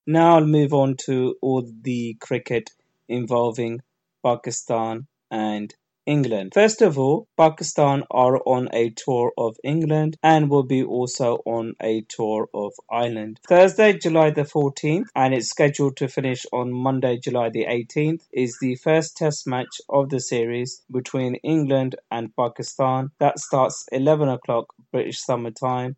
Now I'll move on to all the cricket involving Pakistan and England. First of all, Pakistan are on a tour of England and will be also on a tour of Ireland. Thursday, July the 14th, and it's scheduled to finish on Monday, July the 18th, is the first test match of the series between England and Pakistan. That starts 11 o'clock British summer time.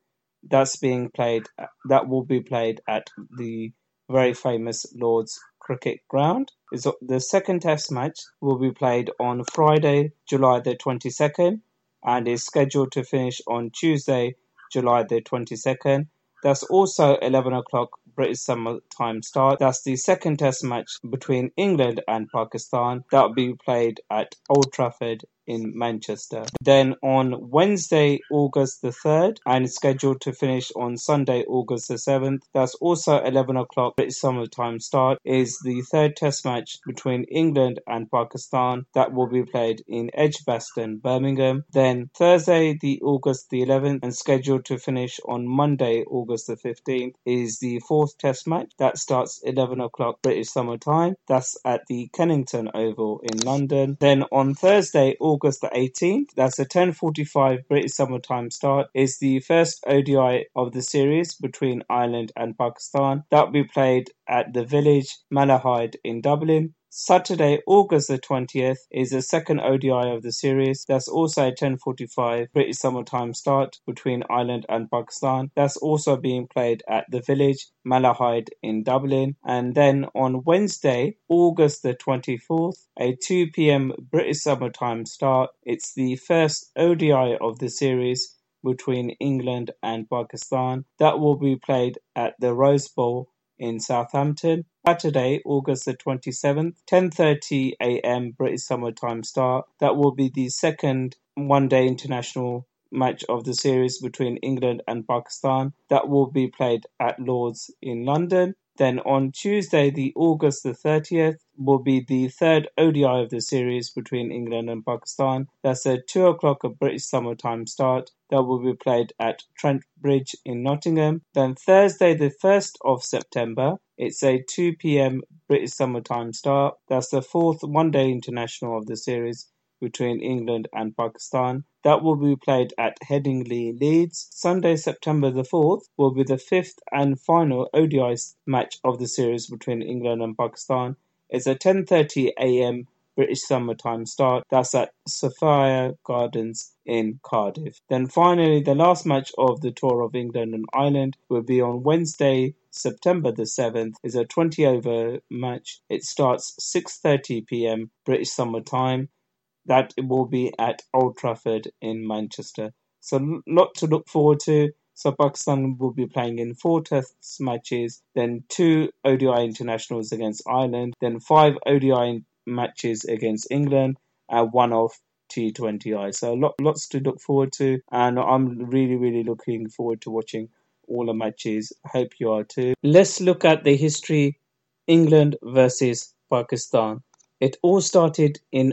That will be played at the very famous Lord's Cricket Ground. The second test match will be played on Friday, July the 22nd, and is scheduled to finish on Tuesday, July the 22nd. That's also 11 o'clock British summer time start. That's the second test match between England and Pakistan. That will be played at Old Trafford in Manchester. Then on Wednesday, August the 3rd, and scheduled to finish on Sunday, August the 7th, that's also 11 o'clock British summer time start, is the third test match between England and Pakistan. That will be played in Edgbaston, Birmingham. Then Thursday, the August the 11th, and scheduled to finish on Monday, August the 15th, is the fourth test match. That starts 11 o'clock British summer time. That's at the Kennington Oval in London. Then on Thursday, August the 18th, that's a 10:45 British summer time start, is the first ODI of the series between Ireland and Pakistan. That will be played at the Village, Malahide in Dublin. Saturday, August the 20th, is the second ODI of the series. That's also a 10:45 British summer time start between Ireland and Pakistan. That's also being played at the Village, Malahide in Dublin. And then on Wednesday, August the 24th, a 2 p.m. British summer time start. It's the first ODI of the series between England and Pakistan. That will be played at the Rose Bowl in Southampton. Saturday, August the 27th, 10:30 a.m. British summer time start. That will be the second one-day international match of the series between England and Pakistan. That will be played at Lord's in London. Then on Tuesday, the August the 30th, will be the third ODI of the series between England and Pakistan. That's a 2 o'clock of British summer time start. That will be played at Trent Bridge in Nottingham. Then Thursday, the 1st of September, it's a 2 p.m. British summer time start. That's the fourth one-day international of the series between England and Pakistan. That will be played at Headingley, Leeds. Sunday, September the 4th, will be the fifth and final ODI match of the series between England and Pakistan. It's a 10:30 a.m. British summer time start. That's at Sophia Gardens in Cardiff. Then finally, the last match of the tour of England and Ireland will be on Wednesday, September the 7th. It's a 20-over match. It starts 6:30 p.m. British summer time. That will be at Old Trafford in Manchester. So a lot to look forward to. So Pakistan will be playing in 4 test matches, then 2 ODI internationals against Ireland, then 5 ODI matches against England, and 1 off T20I. So lots to look forward to, and I'm really looking forward to watching all the matches. Hope you are too. Let's look at the history. England versus Pakistan. It all started in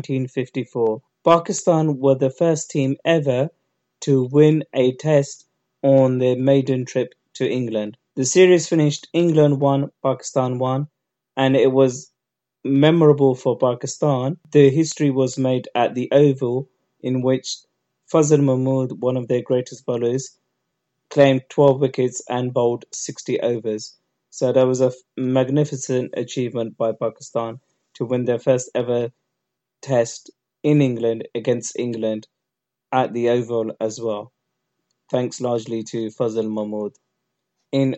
1954. Pakistan were the first team ever to win a test on their maiden trip to England. The series finished England 1, Pakistan 1, and it was memorable for Pakistan. The history was made at the Oval, in which Fazl Mahmood, one of their greatest bowlers, claimed 12 wickets and bowled 60 overs. So that was a magnificent achievement by Pakistan to win their first ever test in England against England at the Oval as well, thanks largely to Fazl Mahmood. In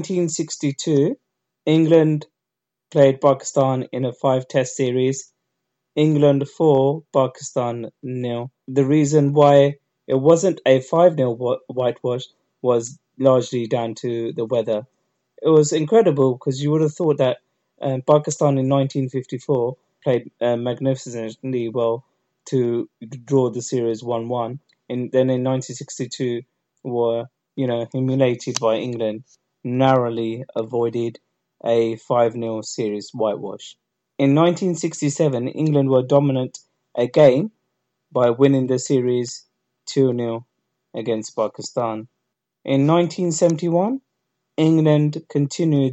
1962, England played Pakistan in a 5-test series. England 4, Pakistan 0. The reason why it wasn't a 5-0 whitewash was largely down to the weather. It was incredible because you would have thought that Pakistan in 1954 played magnificently well to draw the series 1-1. And then in 1962 were, humiliated by England, narrowly avoided a 5-0 series whitewash. In 1967, England were dominant again by winning the series 2-0 against Pakistan. In 1971, England continued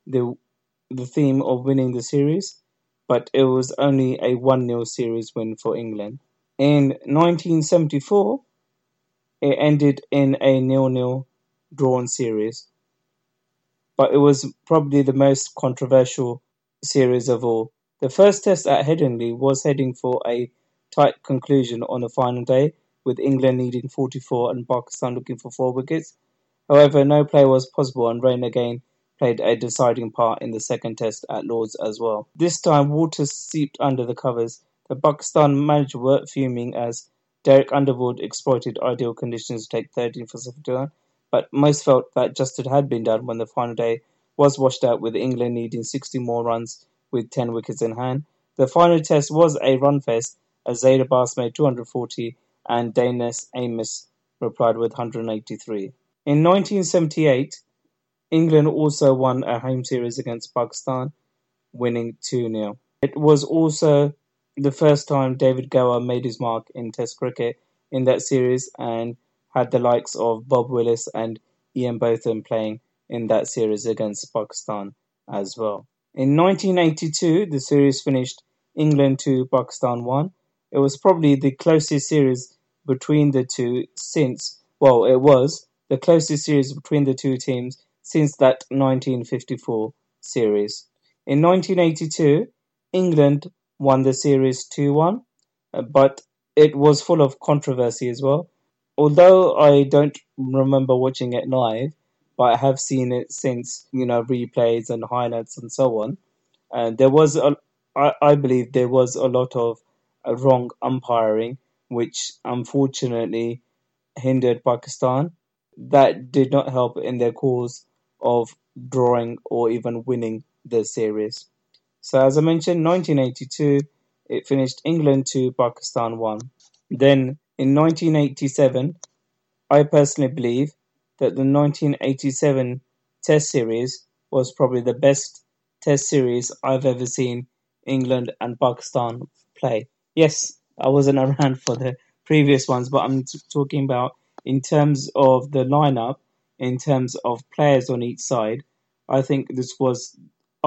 the the theme of winning the series, but it was only a 1-0 series win for England. In 1974, it ended in a 0-0 drawn series, but it was probably the most controversial series of all. The first test at Headingley was heading for a tight conclusion on the final day, with England needing 44 and Pakistan looking for 4 wickets. However, no play was possible, and rain again played a deciding part in the second test at Lord's as well. This time, water seeped under the covers. The Pakistan manager were fuming as Derek Underwood exploited ideal conditions to take 13 for 79, but most felt that justice had been done when the final day was washed out, with England needing 60 more runs with 10 wickets in hand. The final test was a run fest as Zaid Abbas made 240 and Danes Amos replied with 183. In 1978, England also won a home series against Pakistan, winning 2-0. It was also the first time David Gower made his mark in Test cricket in that series, and had the likes of Bob Willis and Ian Botham playing in that series against Pakistan as well. In 1982, the series finished England 2, Pakistan 1. It was probably the closest series between the two it was the closest series between the two teams since that 1954 series. In 1982, England won the series 2-1, but it was full of controversy as well. Although I don't remember watching it live, but I have seen it since, replays and highlights and so on. I believe there was a lot of wrong umpiring, which unfortunately hindered Pakistan. That did not help in their cause of drawing or even winning the series. So as I mentioned, 1982, it finished England 2, Pakistan 1. Then in 1987, I personally believe that the 1987 Test series was probably the best Test series I've ever seen England and Pakistan play. Yes, I wasn't around for the previous ones, but I'm talking about in terms of the lineup, in terms of players on each side. I think this was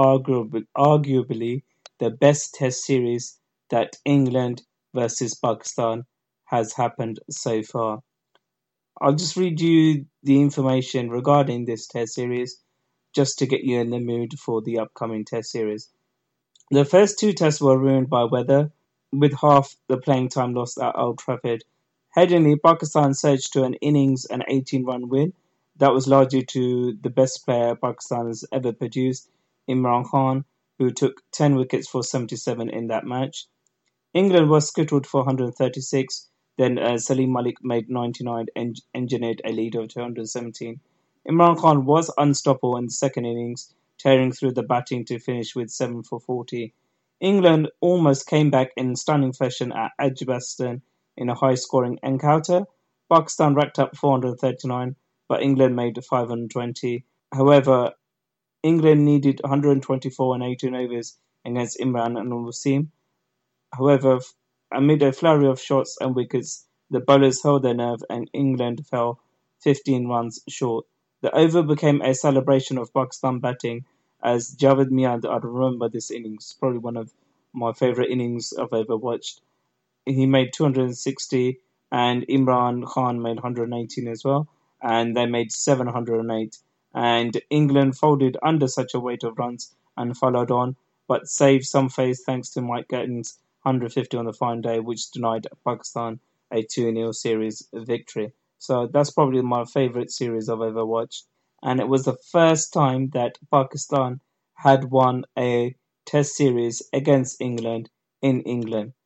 arguably the best Test series that England versus Pakistan has happened so far. I'll just read you the information regarding this Test series just to get you in the mood for the upcoming Test series. The first 2 tests were ruined by weather, with half the playing time lost at Old Trafford. Headingley, Pakistan surged to an innings and 18-run win. That was largely to the best player Pakistan has ever produced, Imran Khan, who took 10 wickets for 77 in that match. England was skittled for 136, then Salim Malik made 99 and engineered a lead of 217. Imran Khan was unstoppable in the second innings, tearing through the batting to finish with 7 for 40. England almost came back in stunning fashion at Edgbaston in a high-scoring encounter. Pakistan racked up 439, but England made 520. However, England needed 124 and 18 overs against Imran and Wasim. However, amid a flurry of shots and wickets, the bowlers held their nerve and England fell 15 runs short. The over became a celebration of Pakistan batting as Javed Mian, I remember this innings, probably one of my favourite innings I've ever watched. He made 260 and Imran Khan made 118 as well, and they made 708. And England folded under such a weight of runs and followed on, but saved some face thanks to Mike Gatton's 150 on the final day, which denied Pakistan a 2-0 series victory. So that's probably my favourite series I've ever watched. And it was the first time that Pakistan had won a Test series against England in England.